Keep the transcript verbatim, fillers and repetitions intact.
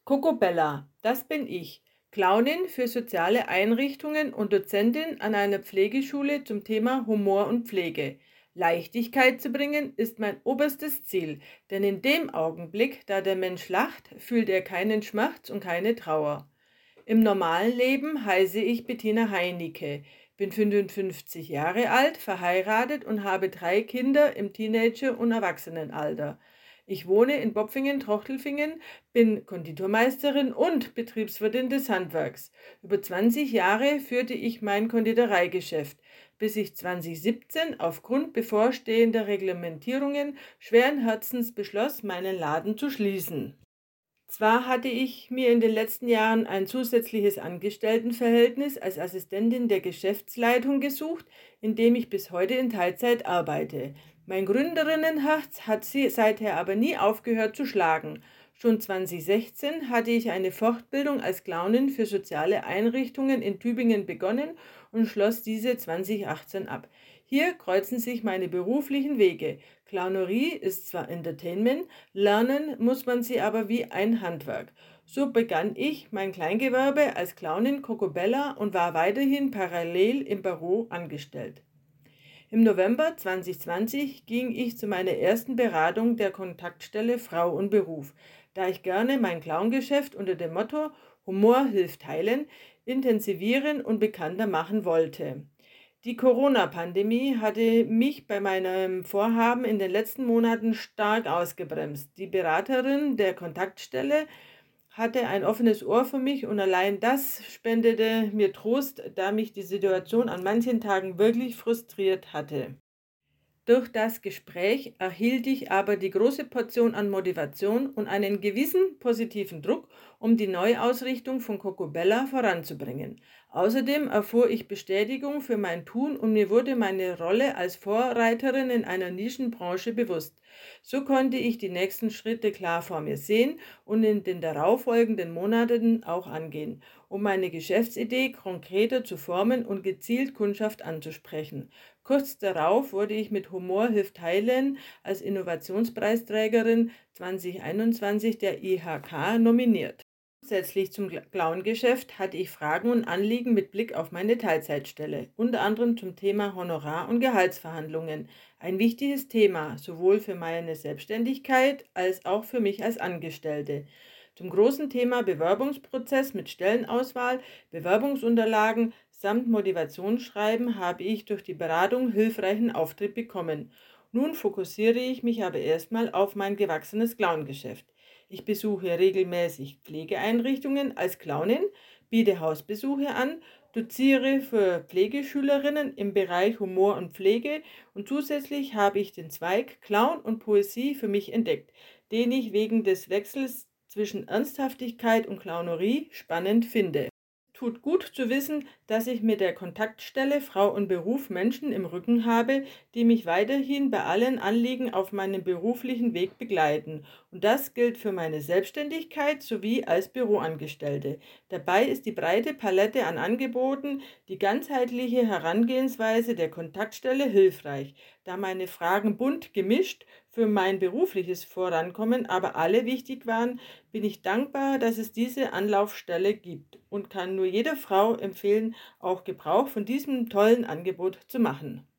Coco Bella, das bin ich, Clownin für soziale Einrichtungen und Dozentin an einer Pflegeschule zum Thema Humor und Pflege. Leichtigkeit zu bringen ist mein oberstes Ziel, denn in dem Augenblick, da der Mensch lacht, fühlt er keinen Schmerz und keine Trauer. Im normalen Leben heiße ich Bettina Heinicke, bin fünfundfünfzig Jahre alt, verheiratet und habe drei Kinder im Teenager- und Erwachsenenalter. Ich wohne in Bopfingen-Trochtelfingen, bin Konditormeisterin und Betriebswirtin des Handwerks. Über zwanzig Jahre führte ich mein Konditoreigeschäft, bis ich zweitausendsiebzehn aufgrund bevorstehender Reglementierungen schweren Herzens beschloss, meinen Laden zu schließen. Zwar hatte ich mir in den letzten Jahren ein zusätzliches Angestelltenverhältnis als Assistentin der Geschäftsleitung gesucht, in dem ich bis heute in Teilzeit arbeite. Mein Gründerinnenherz hat sie seither aber nie aufgehört zu schlagen. Schon zweitausendsechzehn hatte ich eine Fortbildung als Clownin für soziale Einrichtungen in Tübingen begonnen und schloss diese zweitausendachtzehn ab. Hier kreuzen sich meine beruflichen Wege. Clownerie ist zwar Entertainment, lernen muss man sie aber wie ein Handwerk. So begann ich mein Kleingewerbe als Clownin Coco Bella und war weiterhin parallel im Büro angestellt. Im November zweitausendzwanzig ging ich zu meiner ersten Beratung der Kontaktstelle Frau und Beruf, da ich gerne mein Clowngeschäft unter dem Motto Humor hilft heilen intensivieren und bekannter machen wollte. Die Corona-Pandemie hatte mich bei meinem Vorhaben in den letzten Monaten stark ausgebremst. Die Beraterin der Kontaktstelle hatte ein offenes Ohr für mich und allein das spendete mir Trost, da mich die Situation an manchen Tagen wirklich frustriert hatte. Durch das Gespräch erhielt ich aber die große Portion an Motivation und einen gewissen positiven Druck, um die Neuausrichtung von Coco Bella voranzubringen. Außerdem erfuhr ich Bestätigung für mein Tun und mir wurde meine Rolle als Vorreiterin in einer Nischenbranche bewusst. So konnte ich die nächsten Schritte klar vor mir sehen und in den darauffolgenden Monaten auch angehen, um meine Geschäftsidee konkreter zu formen und gezielt Kundschaft anzusprechen. Kurz darauf wurde ich mit Humor hilft heilen als Innovationspreisträgerin zweitausendeinundzwanzig der I H K nominiert. Zusätzlich zum Clown-Geschäft hatte ich Fragen und Anliegen mit Blick auf meine Teilzeitstelle, unter anderem zum Thema Honorar- und Gehaltsverhandlungen. Ein wichtiges Thema, sowohl für meine Selbstständigkeit als auch für mich als Angestellte. Zum großen Thema Bewerbungsprozess mit Stellenauswahl, Bewerbungsunterlagen samt Motivationsschreiben habe ich durch die Beratung hilfreichen Auftritt bekommen. Nun fokussiere ich mich aber erstmal auf mein gewachsenes Clowngeschäft. Ich besuche regelmäßig Pflegeeinrichtungen als Clownin, biete Hausbesuche an, doziere für Pflegeschülerinnen im Bereich Humor und Pflege und zusätzlich habe ich den Zweig Clown und Poesie für mich entdeckt, den ich wegen des Wechsels zwischen Ernsthaftigkeit und Clownerie spannend finde. Tut gut zu wissen, dass ich mit der Kontaktstelle Frau und Beruf Menschen im Rücken habe, die mich weiterhin bei allen Anliegen auf meinem beruflichen Weg begleiten. Und das gilt für meine Selbstständigkeit sowie als Büroangestellte. Dabei ist die breite Palette an Angeboten, die ganzheitliche Herangehensweise der Kontaktstelle hilfreich, da meine Fragen bunt gemischt für mein berufliches Vorankommen aber alle wichtig waren, bin ich dankbar, dass es diese Anlaufstelle gibt und kann nur jeder Frau empfehlen, auch Gebrauch von diesem tollen Angebot zu machen.